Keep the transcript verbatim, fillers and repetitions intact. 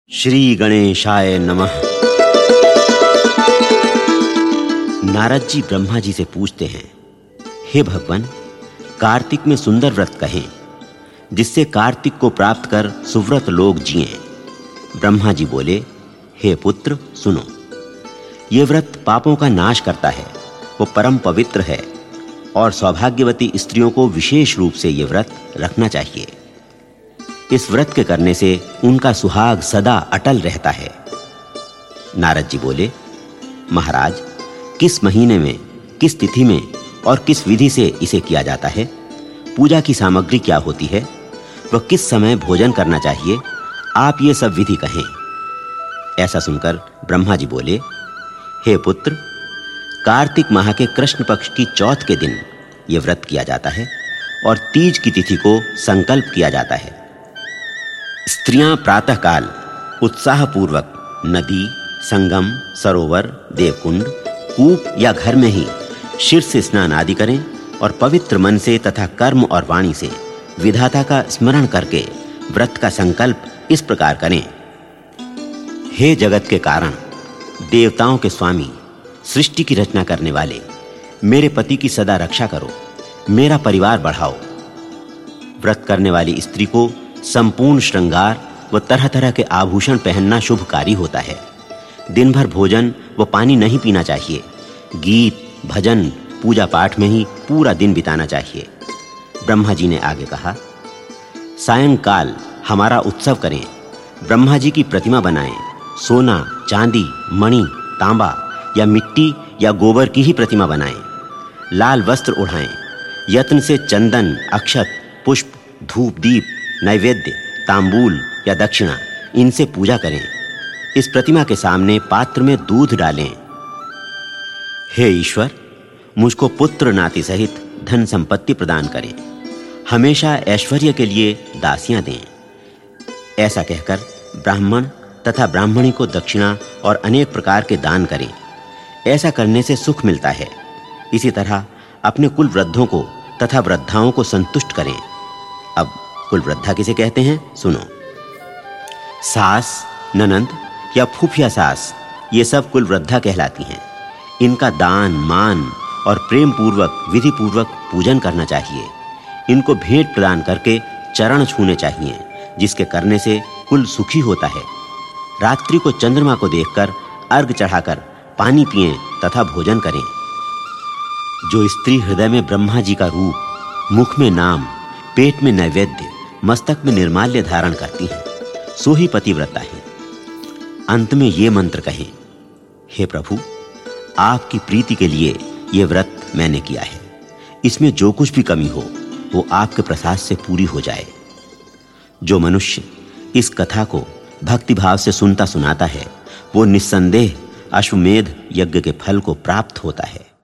श्री गणेशाय नमः। नारद जी ब्रह्मा जी से पूछते हैं, हे भगवान, कार्तिक में सुंदर व्रत कहें जिससे कार्तिक को प्राप्त कर सुव्रत लोग जिएं। ब्रह्मा जी बोले, हे पुत्र सुनो, ये व्रत पापों का नाश करता है, वो परम पवित्र है और सौभाग्यवती स्त्रियों को विशेष रूप से ये व्रत रखना चाहिए। इस व्रत के करने से उनका सुहाग सदा अटल रहता है। नारद जी बोले, महाराज, किस महीने में, किस तिथि में और किस विधि से इसे किया जाता है? पूजा की सामग्री क्या होती है? वह किस समय भोजन करना चाहिए? आप ये सब विधि कहें। ऐसा सुनकर ब्रह्मा जी बोले, हे पुत्र, कार्तिक माह के कृष्ण पक्ष की चौथ के दिन यह व्रत किया जाता है और तीज की तिथि को संकल्प किया जाता है। स्त्रियां प्रातःकाल उत्साहपूर्वक नदी, संगम, सरोवर, देवकुंड, कूप या घर में ही शीर्ष स्नान आदि करें और पवित्र मन से तथा कर्म और वाणी से विधाता का स्मरण करके व्रत का संकल्प इस प्रकार करें। हे जगत के कारण, देवताओं के स्वामी, सृष्टि की रचना करने वाले, मेरे पति की सदा रक्षा करो, मेरा परिवार बढ़ाओ। व्रत करने वाली स्त्री को संपूर्ण श्रृंगार व तरह-तरह के आभूषण पहनना शुभकारी होता है। दिन भर भोजन व पानी नहीं पीना चाहिए। गीत, भजन, पूजा पाठ में ही पूरा दिन बिताना चाहिए। ब्रह्मा जी ने आगे कहा, सायंकाल हमारा उत्सव करें, ब्रह्मा जी की प्रतिमा बनाएं, सोना, चांदी, मणि, तांबा या मिट्टी या गोबर की ही प्रतिमा बनाएं, लाल वस्त्र ओढ़ाएं, यत्न से चंदन, अक्षत, पुष्प, धूप, दीप, नैवेद्य, तांबूल या दक्षिणा इनसे पूजा करें। इस प्रतिमा के सामने पात्र में दूध डालें। हे ईश्वर, मुझको पुत्र नाती सहित धन संपत्ति प्रदान करें, हमेशा ऐश्वर्य के लिए दासियां दें। ऐसा कहकर ब्राह्मण तथा ब्राह्मणी को दक्षिणा और अनेक प्रकार के दान करें। ऐसा करने से सुख मिलता है। इसी तरह अपने कुल वृद्धों को तथा वृद्धाओं को संतुष्ट करें। अब कुल वृद्धा किसे कहते हैं, सुनो। सास, ननंद या फूफिया सास, ये सब कुल वृद्धा कहलाती हैं। इनका दान, मान और प्रेम पूर्वक, विधि पूर्वक पूजन करना चाहिए। इनको भेंट प्रदान करके चरण छूने चाहिए, जिसके करने से कुल सुखी होता है। रात्रि को चंद्रमा को देखकर अर्घ चढ़ाकर पानी पिएं तथा भोजन करें। जो स्त्री हृदय में ब्रह्मा जी का रूप, मुख में नाम, पेट में नैवेद्य, मस्तक में निर्माल्य धारण करती है, सो ही पतिव्रता है। अंत में ये मंत्र कहें, हे प्रभु, आपकी प्रीति के लिए ये व्रत मैंने किया है। इसमें जो कुछ भी कमी हो वो आपके प्रसाद से पूरी हो जाए। जो मनुष्य इस कथा को भक्ति भाव से सुनता सुनाता है, वो निस्संदेह अश्वमेध यज्ञ के फल को प्राप्त होता है।